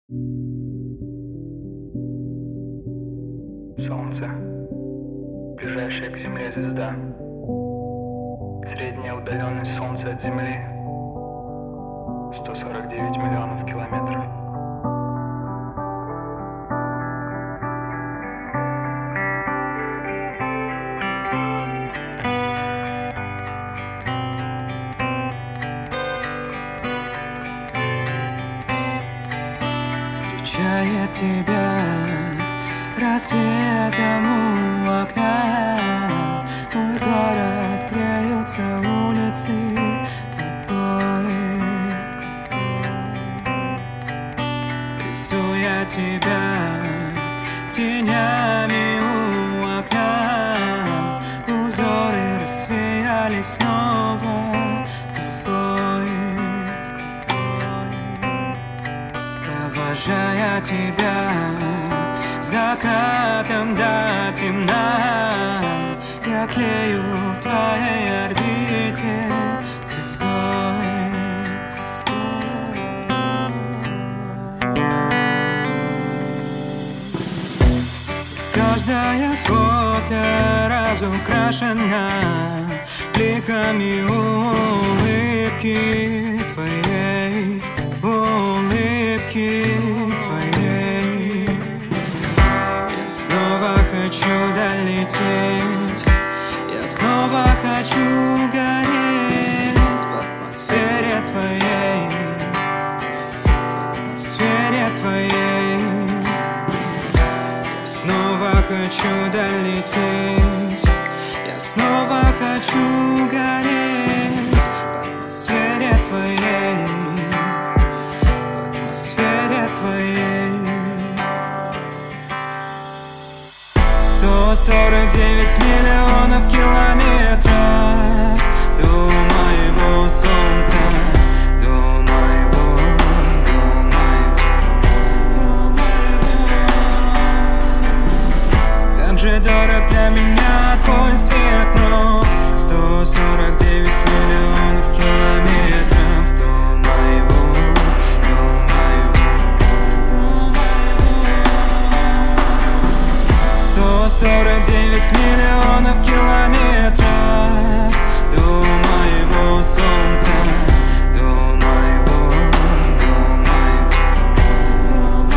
Солнце, ближайшая к Земле звезда. Средняя удаленность Солнца от Земли 149 миллионов километров. Встречает тебя рассветом у окна. Мой город, греются улицы тобой. Рисуя тебя тенями у окна, узоры рассеялись снова тобой. Провожая тебя закатом до темна, я тлею в твоей орбите звездой. Каждое фото разукрашено бликами улыбки твоей, улыбки твоей. Я снова хочу долететь, я снова хочу гореть в атмосфере твоей, в атмосфере твоей. Я снова хочу долететь, я снова хочу гореть в атмосфере твоей, в атмосфере твоей. 149 миллионов километров до моего солнца, до моего, до моего, до моего. Как же дорог для меня твой свет, но 149 миллионов километров до моего, до моего, до моего. 149 миллионов километров до моего солнца, до моего, до моего, до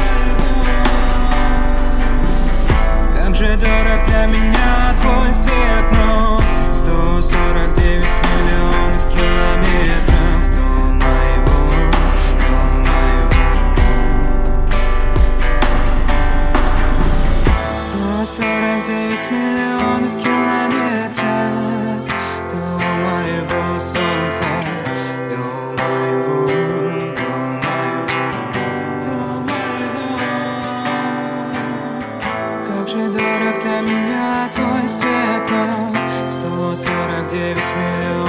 моего. Как же дорог для меня твой свет, но 149 миллионов километров до моего, до моего. 149 миллионов километров до моего солнца, до моего, до моего, до моего. Как же дорог для меня твой свет, но 149 миллионов